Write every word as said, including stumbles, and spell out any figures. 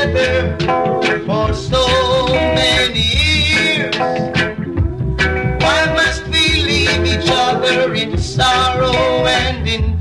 together for so many years. Why must we leave each other in sorrow and in